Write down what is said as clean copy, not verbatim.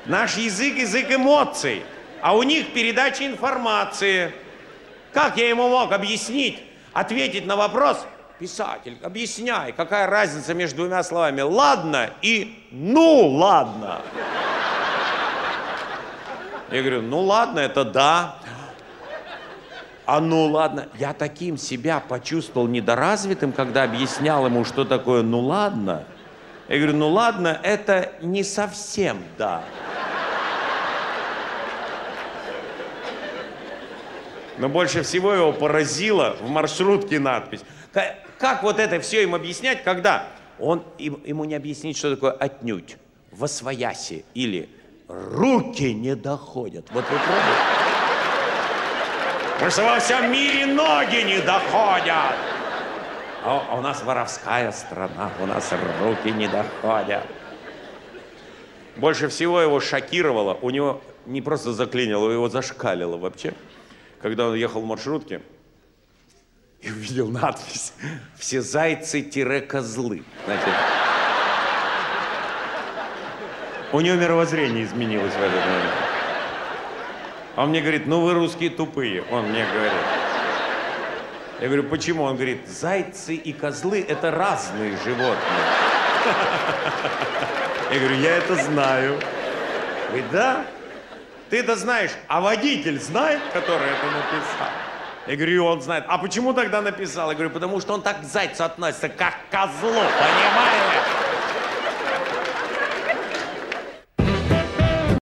Наш язык – язык эмоций, а у них передача информации. Как я ему мог объяснить, ответить на вопрос? Писатель, объясняй, какая разница между двумя словами «ладно» и «ну ладно». Я говорю, ну ладно, это да. А ну ладно. Я таким себя почувствовал недоразвитым, когда объяснял ему, что такое «ну ладно». Я говорю, ну ладно, это не совсем да. Но больше всего его поразила в маршрутке надпись. Как вот это все им объяснять, когда ему не объяснить, что такое «отнюдь», «восвояси» или «руки не доходят». Вот вы пробуете? Потому что во всем мире ноги не доходят. А у нас воровская страна, у нас руки не доходят. Больше всего его шокировало, у него не просто заклинило, его зашкалило вообще. Когда он ехал в маршрутке и увидел надпись «Все зайцы-козлы». Значит, у него мировоззрение изменилось в этот момент. Он мне говорит, ну вы русские тупые, он мне говорит. Я говорю, почему? Он говорит, зайцы и козлы – это разные животные. Я говорю, я это знаю. Говорит, да? Ты это знаешь, а водитель знает, который это написал? Я говорю, он знает. А почему тогда написал? Я говорю, потому что он так к зайцу относится, как к козлу, понимаешь?